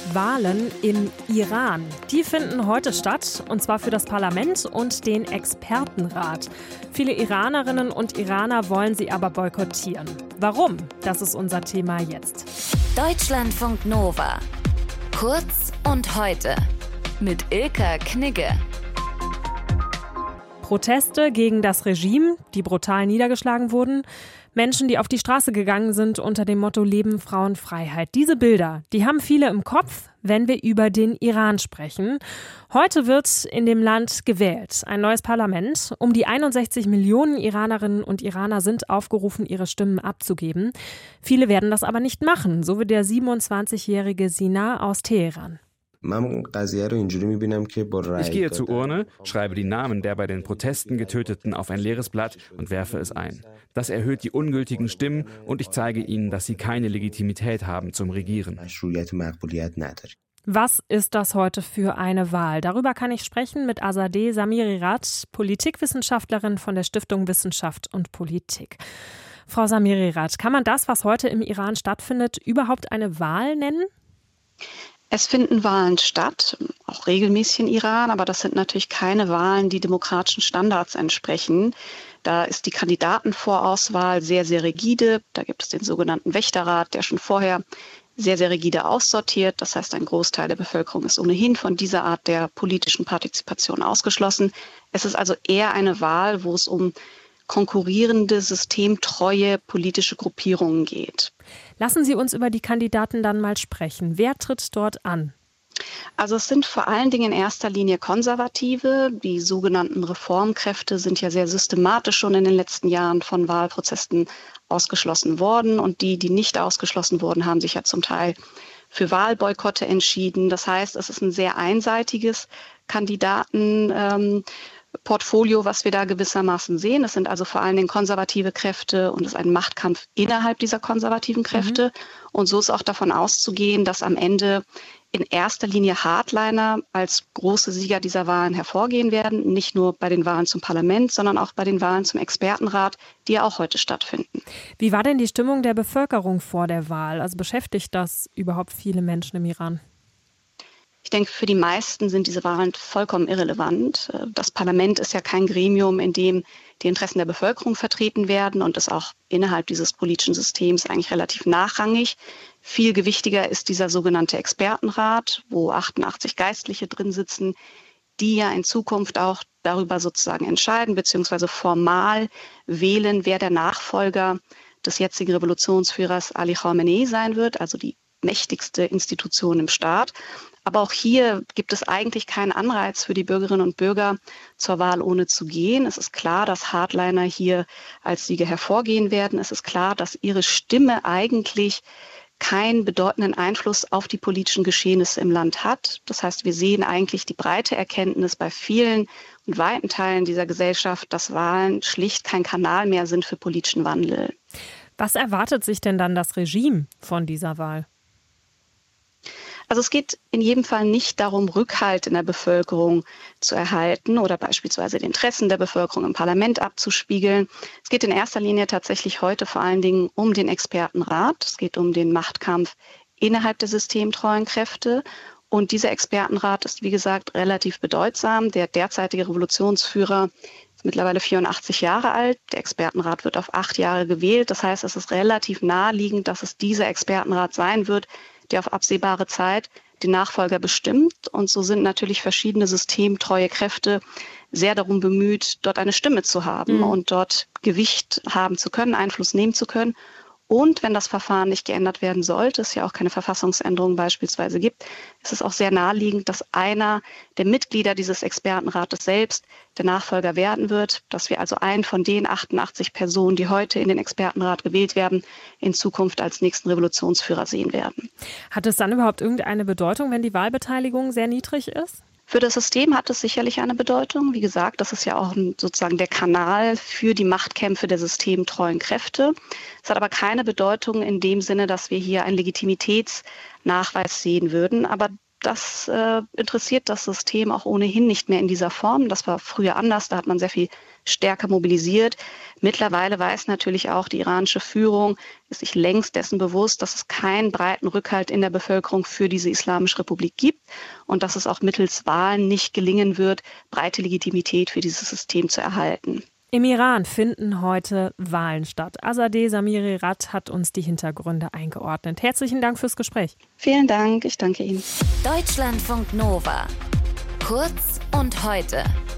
Wahlen im Iran. Die finden heute statt, und zwar für das Parlament und den Expertenrat. Viele Iranerinnen und Iraner wollen sie aber boykottieren. Warum? Das ist unser Thema jetzt. Deutschlandfunk Nova. Kurz und heute. Mit Ilka Knigge. Proteste gegen das Regime, die brutal niedergeschlagen wurden. Menschen, die auf die Straße gegangen sind unter dem Motto Leben, Frauen, Freiheit. Diese Bilder, die haben viele im Kopf, wenn wir über den Iran sprechen. Heute wird in dem Land gewählt, ein neues Parlament. Um die 61 Millionen Iranerinnen und Iraner sind aufgerufen, ihre Stimmen abzugeben. Viele werden das aber nicht machen, so wie der 27-jährige Sina aus Teheran. Ich gehe zur Urne, schreibe die Namen der bei den Protesten Getöteten auf ein leeres Blatt und werfe es ein. Das erhöht die ungültigen Stimmen und ich zeige ihnen, dass sie keine Legitimität haben zum Regieren. Was ist das heute für eine Wahl? Darüber kann ich sprechen mit Azadeh Samirirat, Politikwissenschaftlerin von der Stiftung Wissenschaft und Politik. Frau Samirirat, kann man das, was heute im Iran stattfindet, überhaupt eine Wahl nennen? Es finden Wahlen statt, auch regelmäßig in Iran, aber das sind natürlich keine Wahlen, die demokratischen Standards entsprechen. Da ist die Kandidatenvorauswahl sehr, sehr rigide. Da gibt es den sogenannten Wächterrat, der schon vorher sehr, sehr rigide aussortiert. Das heißt, ein Großteil der Bevölkerung ist ohnehin von dieser Art der politischen Partizipation ausgeschlossen. Es ist also eher eine Wahl, wo es um konkurrierende, systemtreue politische Gruppierungen geht. Lassen Sie uns über die Kandidaten dann mal sprechen. Wer tritt dort an? Also es sind vor allen Dingen in erster Linie Konservative. Die sogenannten Reformkräfte sind ja sehr systematisch schon in den letzten Jahren von Wahlprozessen ausgeschlossen worden. Und die nicht ausgeschlossen wurden, haben sich ja zum Teil für Wahlboykotte entschieden. Das heißt, es ist ein sehr einseitiges Kandidatenportfolio, was wir da gewissermaßen sehen. Es sind also vor allen Dingen konservative Kräfte und es ist ein Machtkampf innerhalb dieser konservativen Kräfte. Und so ist auch davon auszugehen, dass am Ende in erster Linie Hardliner als große Sieger dieser Wahlen hervorgehen werden. Nicht nur bei den Wahlen zum Parlament, sondern auch bei den Wahlen zum Expertenrat, die ja auch heute stattfinden. Wie war denn die Stimmung der Bevölkerung vor der Wahl? Also beschäftigt das überhaupt viele Menschen im Iran? Ich denke, für die meisten sind diese Wahlen vollkommen irrelevant. Das Parlament ist ja kein Gremium, in dem die Interessen der Bevölkerung vertreten werden und ist auch innerhalb dieses politischen Systems eigentlich relativ nachrangig. Viel gewichtiger ist dieser sogenannte Expertenrat, wo 88 Geistliche drin sitzen, die ja in Zukunft auch darüber sozusagen entscheiden, beziehungsweise formal wählen, wer der Nachfolger des jetzigen Revolutionsführers Ali Khamenei sein wird, also die mächtigste Institution im Staat. Aber auch hier gibt es eigentlich keinen Anreiz für die Bürgerinnen und Bürger, zur Wahl ohne zu gehen. Es ist klar, dass Hardliner hier als Sieger hervorgehen werden. Es ist klar, dass ihre Stimme eigentlich keinen bedeutenden Einfluss auf die politischen Geschehnisse im Land hat. Das heißt, wir sehen eigentlich die breite Erkenntnis bei vielen und weiten Teilen dieser Gesellschaft, dass Wahlen schlicht kein Kanal mehr sind für politischen Wandel. Was erwartet sich denn dann das Regime von dieser Wahl? Also es geht in jedem Fall nicht darum, Rückhalt in der Bevölkerung zu erhalten oder beispielsweise die Interessen der Bevölkerung im Parlament abzuspiegeln. Es geht in erster Linie tatsächlich heute vor allen Dingen um den Expertenrat. Es geht um den Machtkampf innerhalb der systemtreuen Kräfte. Und dieser Expertenrat ist, wie gesagt, relativ bedeutsam. Der derzeitige Revolutionsführer ist mittlerweile 84 Jahre alt. Der Expertenrat wird auf 8 Jahre gewählt. Das heißt, es ist relativ naheliegend, dass es dieser Expertenrat sein wird, der auf absehbare Zeit den Nachfolger bestimmt. Und so sind natürlich verschiedene systemtreue Kräfte sehr darum bemüht, dort eine Stimme zu haben und dort Gewicht haben zu können, Einfluss nehmen zu können. Und wenn das Verfahren nicht geändert werden sollte, es ja auch keine Verfassungsänderung beispielsweise gibt, ist es auch sehr naheliegend, dass einer der Mitglieder dieses Expertenrates selbst der Nachfolger werden wird, dass wir also einen von den 88 Personen, die heute in den Expertenrat gewählt werden, in Zukunft als nächsten Revolutionsführer sehen werden. Hat es dann überhaupt irgendeine Bedeutung, wenn die Wahlbeteiligung sehr niedrig ist? Für das System hat es sicherlich eine Bedeutung. Wie gesagt, das ist ja auch sozusagen der Kanal für die Machtkämpfe der systemtreuen Kräfte. Es hat aber keine Bedeutung in dem Sinne, dass wir hier einen Legitimitätsnachweis sehen würden. Aber Das interessiert das System auch ohnehin nicht mehr in dieser Form. Das war früher anders, da hat man sehr viel stärker mobilisiert. Mittlerweile weiß natürlich auch die iranische Führung, ist sich längst dessen bewusst, dass es keinen breiten Rückhalt in der Bevölkerung für diese Islamische Republik gibt und dass es auch mittels Wahlen nicht gelingen wird, breite Legitimität für dieses System zu erhalten. Im Iran finden heute Wahlen statt. Azadeh Zamiri-Rad hat uns die Hintergründe eingeordnet. Herzlichen Dank fürs Gespräch. Vielen Dank, ich danke Ihnen. Deutschlandfunk Nova. Kurz und heute.